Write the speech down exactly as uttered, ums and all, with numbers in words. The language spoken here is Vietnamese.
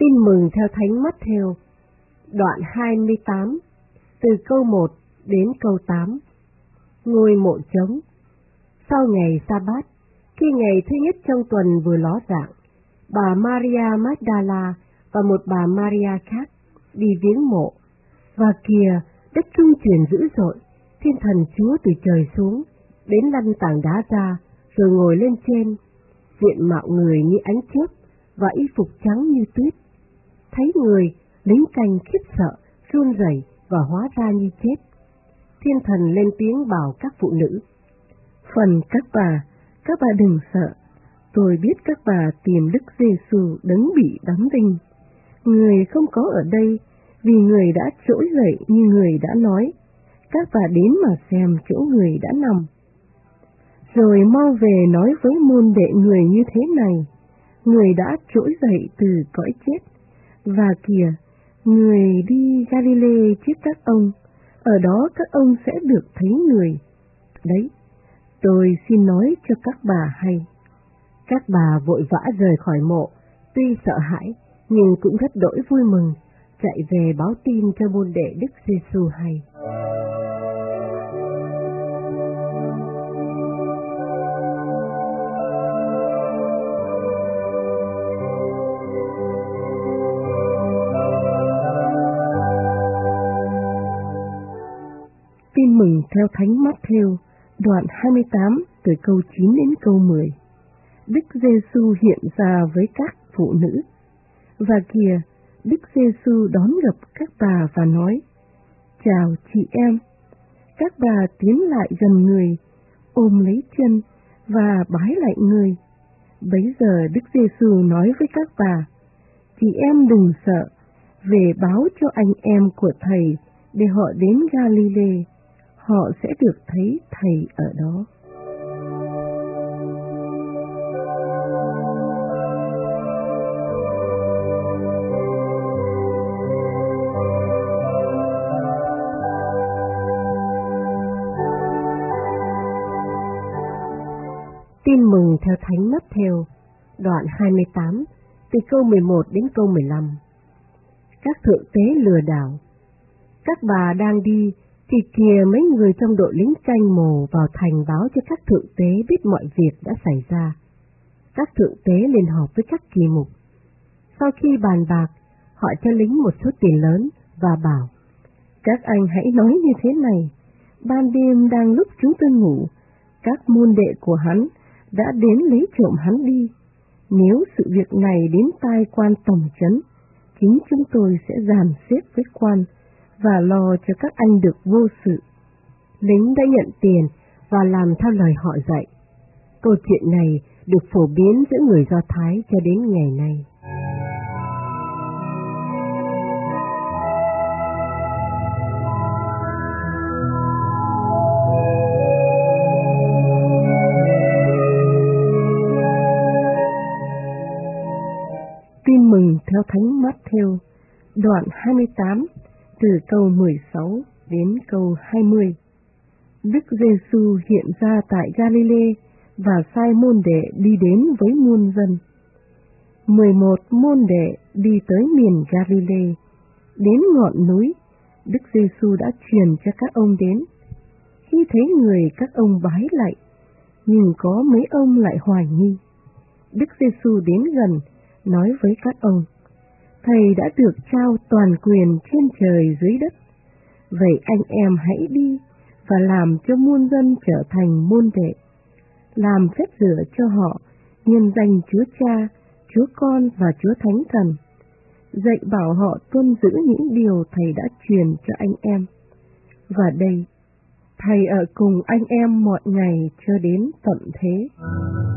Tin mừng theo Thánh Matthew, đoạn hai mươi tám, từ câu một đến câu tám. Ngôi mộ trống. Sau ngày Sa-bát, khi ngày thứ nhất trong tuần vừa ló dạng, bà Maria Magdala và một bà Maria khác đi viếng mộ, và kìa, đất rung chuyển dữ dội, Thiên Thần Chúa từ trời xuống, đến lăn tảng đá ra, rồi ngồi lên trên, diện mạo người như ánh chớp và y phục trắng như tuyết. Thấy người, lính canh khiếp sợ, run rẩy và hóa ra như chết. Thiên Thần lên tiếng bảo các phụ nữ: Phần các bà, các bà đừng sợ. Tôi biết các bà tìm Đức Giê-xu đấng bị đóng đinh. Người không có ở đây, vì người đã trỗi dậy như người đã nói. Các bà đến mà xem chỗ người đã nằm. Rồi mau về nói với môn đệ người như thế này: Người đã trỗi dậy từ cõi chết, và kìa, người đi Galilee trước các ông, ở đó các ông sẽ được thấy người. Đấy, tôi xin nói cho các bà hay. Các bà vội vã rời khỏi mộ, tuy sợ hãi nhưng cũng rất đỗi vui mừng, chạy về báo tin cho môn đệ Đức Giê-xu hay. Tin mừng theo Thánh Matthew, đoạn hai mươi tám, từ câu chín đến câu mười. Đức Giê-xu hiện ra với các phụ nữ, và kìa, Đức Giê-xu đón gặp các bà và nói: Chào chị em. Các bà tiến lại gần người, ôm lấy chân và bái lại người. Bấy giờ Đức Giê-xu nói với các bà: Chị em đừng sợ, về báo cho anh em của Thầy để họ đến Galilee, họ sẽ được thấy Thầy ở đó. Tin mừng theo Thánh Matthew, đoạn hai mươi tám, từ câu mười một đến câu mười lăm. Các thượng tế lừa đảo. Các bà đang đi, thì kìa mấy người trong đội lính canh mồ vào thành báo cho các thượng tế biết mọi việc đã xảy ra. Các thượng tế liền họp với các kỳ mục. Sau khi bàn bạc, họ cho lính một số tiền lớn và bảo: Các anh hãy nói như thế này: ban đêm đang lúc chúng tôi ngủ, các môn đệ của hắn đã đến lấy trộm hắn đi. Nếu sự việc này đến tai quan tổng trấn, chính chúng tôi sẽ dàn xếp với quan và lo cho các anh được vô sự. Lính đã nhận tiền và làm theo lời họ dạy. Câu chuyện này được phổ biến giữa người Do Thái cho đến ngày nay. Tin mừng theo Thánh Matthew, đoạn hai mươi tám, từ câu mười sáu đến câu hai mươi. Đức Giê-xu hiện ra tại Galilee và sai môn đệ đi đến với muôn dân. Mười một môn đệ đi tới miền Galilee, đến ngọn núi, Đức Giê-xu đã truyền cho các ông đến. Khi thấy người, các ông bái lạy, nhưng có mấy ông lại hoài nghi. Đức Giê-xu đến gần, nói với các ông: Thầy đã được trao toàn quyền trên trời dưới đất. Vậy anh em hãy đi và làm cho muôn dân trở thành môn đệ, làm phép rửa cho họ nhân danh Chúa Cha, Chúa Con và Chúa Thánh Thần, dạy bảo họ tuân giữ những điều Thầy đã truyền cho anh em. Và đây, Thầy ở cùng anh em mọi ngày cho đến tận thế.